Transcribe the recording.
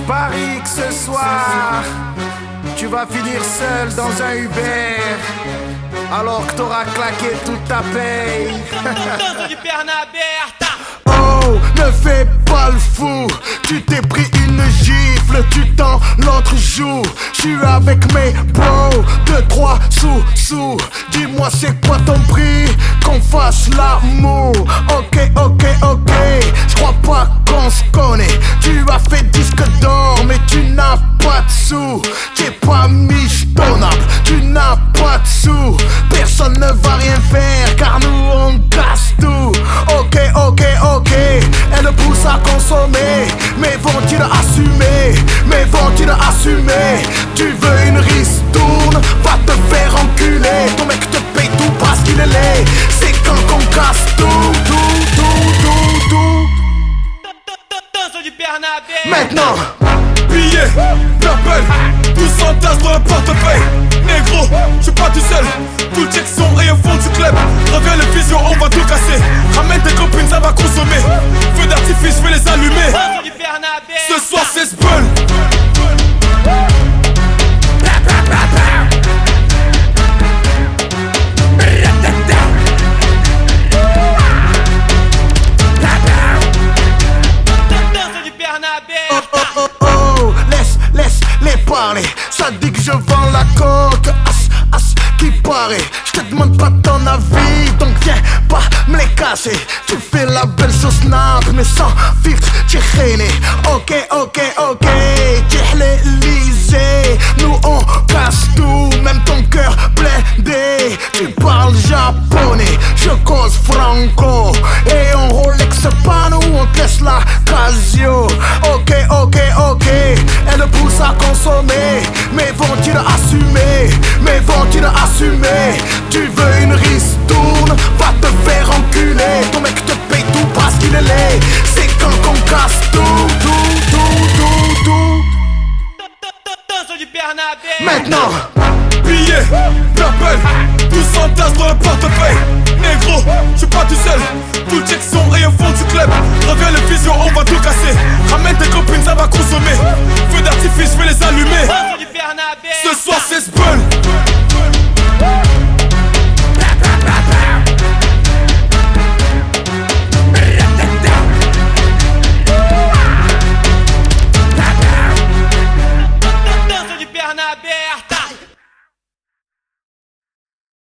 parie que ce soir, tu vas finir seul dans un Uber, alors que t'auras claqué toute ta paye. Oh, ne fais pas le fou, tu t'es pris une gifle, tu tends l'autre joue. J'suis avec mes bros, 2-3 sous. Dis-moi c'est quoi ton prix, qu'on fasse l'amour. Ok, j'crois pas qu'on se connaît. Tu as fait disque d'or mais tu n'as pas de sous. T'es pas michetonnable, tu n'as pas de sous. Personne ne va rien faire car nous on casse tout. Ok, elle pousse à consommer. Mais vont-ils assumer? Tu veux une ristourne? Va te faire enculer. Ton mec te paye tout parce qu'il est laid. C'est quand qu'on casse tout. Maintenant billets, purple, tout s'entasse dans le portefeuille. Négro, j'suis pas tout seul. Tout le check son et au fond du club. Reviens le vision, on va tout casser. Ramène tes copines, ça va consommer. Feux d'artifice, je vais les allumer. Ce soir c'est Spell. Laisse les parler. Ça dit que je vends la coque. As qui paraît. Je te demande pas ton avis, donc viens pas me les casser. Tu fais la belle sur Snap mais sans filtre, t'es gêné. Ok, t'es l'Elysée. Nous on casse tout, même ton cœur blindé. Tu parles japonais, je cause franco. Et on Rolex pas nous, on te laisse la Casio. Ok, elle pousse à consommer. Mais vont-ils assumer? Tu veux